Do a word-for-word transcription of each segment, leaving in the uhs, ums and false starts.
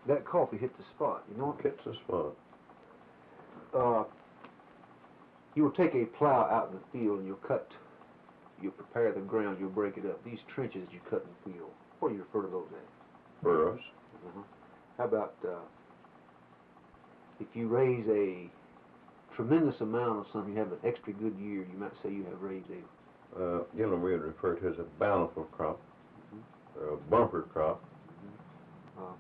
That coffee hit the spot, you know? Hits the spot. Uh, you will take a plow out in the field and you'll cut, you'll prepare the ground, you'll break it up. These trenches you cut in the field, what do you refer to those as? Burrows. Uh-huh. How about uh, if you raise a tremendous amount of something, you have an extra good year, you might say you have raised a... Uh, you know, we would refer to as a bountiful crop, Mm-hmm. or a bumper crop. Mm-hmm. uh,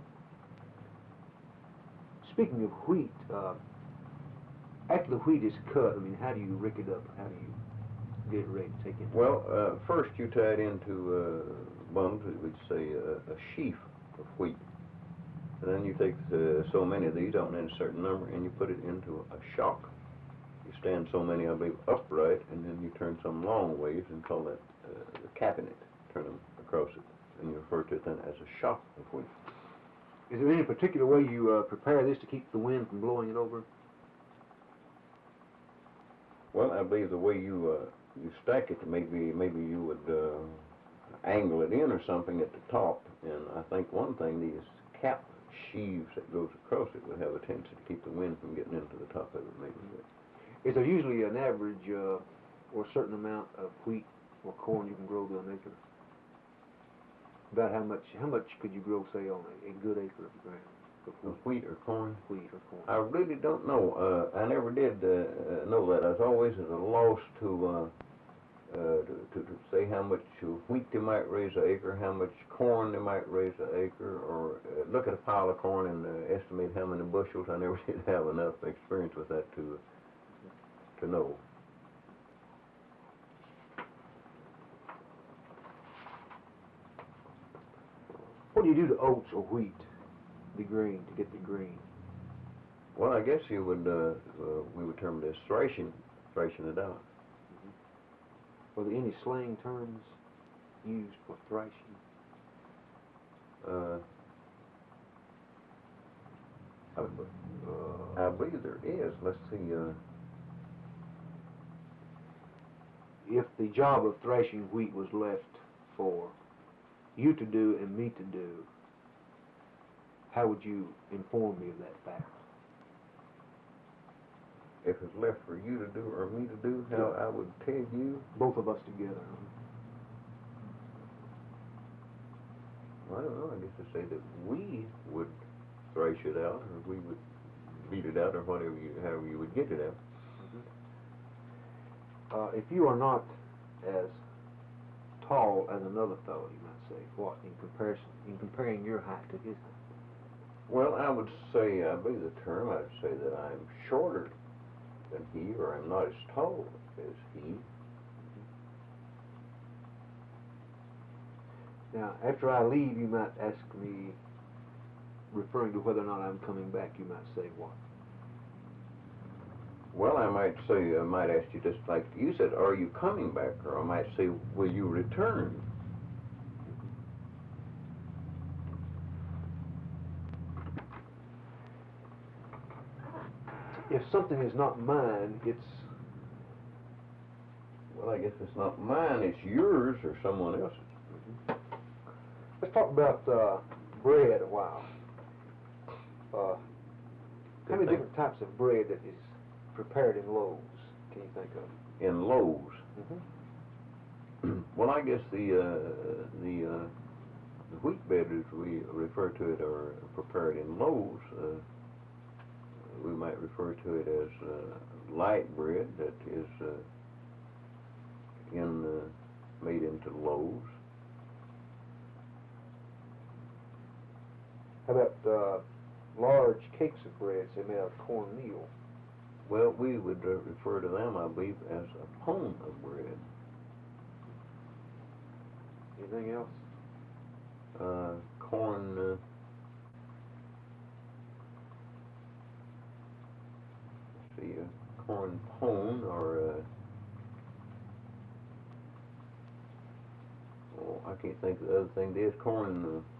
speaking of wheat, uh, after the wheat is cut, I mean, how do you rick it up? How do you get it ready to take it? Well, uh, first you tie it into uh, bundles, we'd say uh, a sheaf of wheat. And then you take uh, so many of these, out in a certain number, and you put it into a shock. You stand so many, I believe, upright, and then you turn some long ways and call that uh, the cabinet. Turn them across it, and you refer to it then as a shock of wheat. Is there any particular way you uh, prepare this to keep the wind from blowing it over? Well, I believe the way you uh, you stack it, maybe maybe you would uh, angle it in or something at the top. And I think one thing, these cap sheaves that goes across it would have a tendency to keep the wind from getting into the top of it, maybe. Is there usually an average uh, or a certain amount of wheat or corn you can grow to an acre? About how much how much could you grow, say, on a, a good acre of ground? Of wheat or corn? Wheat or corn. I really don't know. Uh, I never did uh, know that. I was always at a loss to, uh, uh, to, to, to say how much wheat they might raise an acre, how much corn they might raise an acre, or uh, look at a pile of corn and uh, estimate how many bushels. I never did have enough experience with that to to know. What do you do to oats or wheat, the grain, to get the grain? Well, I guess you would, uh, uh, we would term this thrashing, thrashing it out. Mm-hmm. Are there any slang terms used for thrashing? Uh, I, uh, I believe there is. Let's see. Uh, if the job of thrashing wheat was left for you to do and me to do, how would you inform me of that fact? If it's left for you to do or me to do, how Yeah. I would tell you? Both of us together. Well, I don't know. I guess to say that we would thrash it out, or we would beat it out, or whatever you, however you would get it out. Mm-hmm. uh, if you are not as tall as another fellow, you might say, what in comparison, in comparing your height to his height? Well, I would say, I believe the term, I'd say that I'm shorter than he, or I'm not as tall as he. Now, after I leave, you might ask me, referring to whether or not I'm coming back, you might say what? Well, I might say, I might ask you just like you said, are you coming back? Or I might say, will you return? If something is not mine, it's... Well, I guess it's not mine, it's yours or someone else's. Mm-hmm. Let's talk about uh, bread a while. Uh, how many different types of bread that is prepared in loaves can you think of? In loaves? Mm-hmm. Well, I guess the uh, the, uh, the wheat bread, as we refer to it, are prepared in loaves. Uh, we might refer to it as uh, light bread that is uh, in uh, made into loaves. How about uh, large cakes of bread, say made out of cornmeal? Well, we would uh, refer to them, I believe, as a pone of bread. Anything else? Uh, corn. Uh, let's see, uh, corn pone, or uh, oh, I can't think of the other thing. There's corn. Uh,